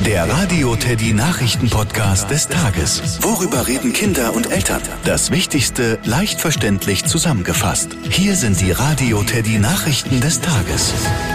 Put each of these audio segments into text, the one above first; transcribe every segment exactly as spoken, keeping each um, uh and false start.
Der Radio Teddy Nachrichten-Podcast des Tages. Worüber reden Kinder und Eltern? Das Wichtigste leicht verständlich zusammengefasst. Hier sind die Radio Teddy Nachrichten des Tages.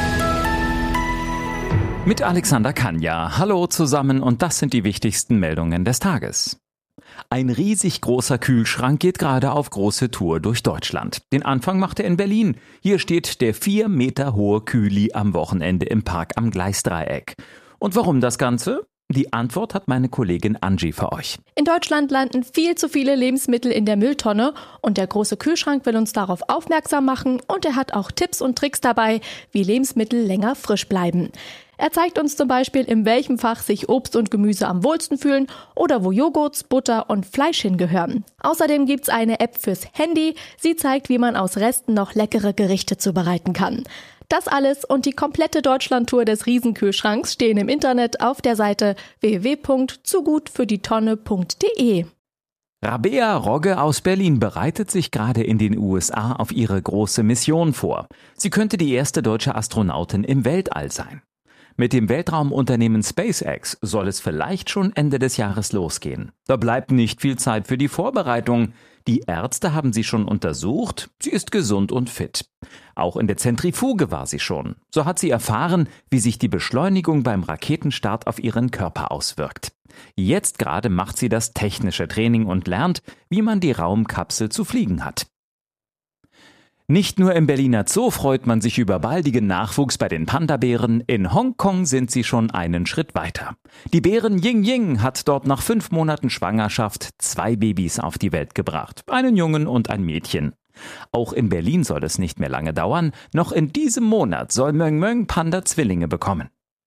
Mit Alexander Kanja. Hallo zusammen und das sind die wichtigsten Meldungen des Tages. Ein riesig großer Kühlschrank geht gerade auf große Tour durch Deutschland. Den Anfang macht er in Berlin. Hier steht der vier Meter hohe Kühli am Wochenende im Park am Gleisdreieck. Und warum das Ganze? Die Antwort hat meine Kollegin Angie für euch. In Deutschland landen viel zu viele Lebensmittel in der Mülltonne und der große Kühlschrank will uns darauf aufmerksam machen und er hat auch Tipps und Tricks dabei, wie Lebensmittel länger frisch bleiben. Er zeigt uns zum Beispiel, in welchem Fach sich Obst und Gemüse am wohlsten fühlen oder wo Joghurt, Butter und Fleisch hingehören. Außerdem gibt's eine App fürs Handy. Sie zeigt, wie man aus Resten noch leckere Gerichte zubereiten kann. Das alles und die komplette Deutschlandtour des Riesenkühlschranks stehen im Internet auf der Seite w w w punkt zu gut für die tonne punkt d e. Rabea Rogge aus Berlin bereitet sich gerade in den U S A auf ihre große Mission vor. Sie könnte die erste deutsche Astronautin im Weltall sein. Mit dem Weltraumunternehmen SpaceX soll es vielleicht schon Ende des Jahres losgehen. Da bleibt nicht viel Zeit für die Vorbereitung. Die Ärzte haben sie schon untersucht. Sie ist gesund und fit. Auch in der Zentrifuge war sie schon. So hat sie erfahren, wie sich die Beschleunigung beim Raketenstart auf ihren Körper auswirkt. Jetzt gerade macht sie das technische Training und lernt, wie man die Raumkapsel zu fliegen hat. Nicht nur im Berliner Zoo freut man sich über baldigen Nachwuchs bei den Panda-Bären, in Hongkong sind sie schon einen Schritt weiter. Die Bären Ying Ying hat dort nach fünf Monaten Schwangerschaft zwei Babys auf die Welt gebracht, einen Jungen und ein Mädchen. Auch in Berlin soll es nicht mehr lange dauern, noch in diesem Monat soll Möng Möng Panda Zwillinge bekommen.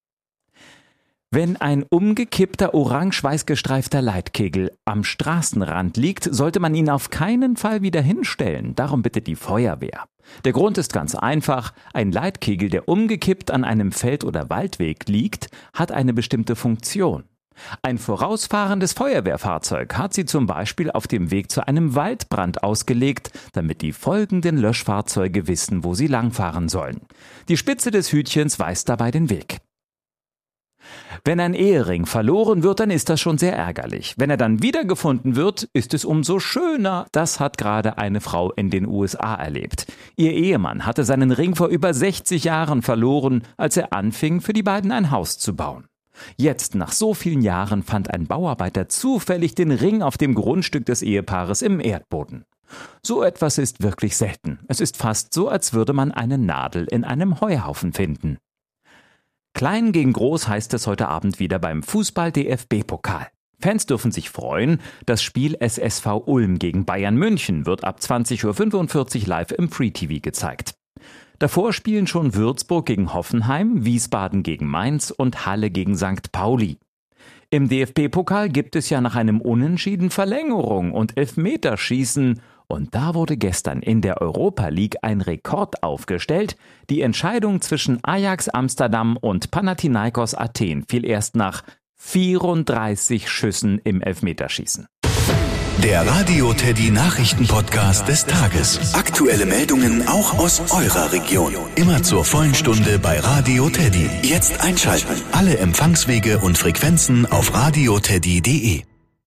Wenn ein umgekippter, orange-weiß gestreifter Leitkegel am Straßenrand liegt, sollte man ihn auf keinen Fall wieder hinstellen. Darum bittet die Feuerwehr. Der Grund ist ganz einfach. Ein Leitkegel, der umgekippt an einem Feld- oder Waldweg liegt, hat eine bestimmte Funktion. Ein vorausfahrendes Feuerwehrfahrzeug hat sie zum Beispiel auf dem Weg zu einem Waldbrand ausgelegt, damit die folgenden Löschfahrzeuge wissen, wo sie langfahren sollen. Die Spitze des Hütchens weist dabei den Weg. Wenn ein Ehering verloren wird, dann ist das schon sehr ärgerlich. Wenn er dann wiedergefunden wird, ist es umso schöner. Das hat gerade eine Frau in den U S A erlebt. Ihr Ehemann hatte seinen Ring vor über sechzig Jahren verloren, als er anfing, für die beiden ein Haus zu bauen. Jetzt, nach so vielen Jahren, fand ein Bauarbeiter zufällig den Ring auf dem Grundstück des Ehepaares im Erdboden. So etwas ist wirklich selten. Es ist fast so, als würde man eine Nadel in einem Heuhaufen finden. Klein gegen Groß heißt es heute Abend wieder beim Fußball-D F B-Pokal. Fans dürfen sich freuen, das Spiel S S V Ulm gegen Bayern München wird ab zwanzig Uhr fünfundvierzig live im Free-T V gezeigt. Davor spielen schon Würzburg gegen Hoffenheim, Wiesbaden gegen Mainz und Halle gegen Sankt Pauli. Im D F B-Pokal gibt es ja nach einem Unentschieden Verlängerung und Elfmeterschießen. Und da wurde gestern in der Europa League ein Rekord aufgestellt. Die Entscheidung zwischen Ajax Amsterdam und Panathinaikos Athen fiel erst nach vierunddreißig Schüssen im Elfmeterschießen. Der Radio Teddy Nachrichten-Podcast des Tages. Aktuelle Meldungen auch aus eurer Region. Immer zur vollen Stunde bei Radio Teddy. Jetzt einschalten. Alle Empfangswege und Frequenzen auf radio teddy punkt d e.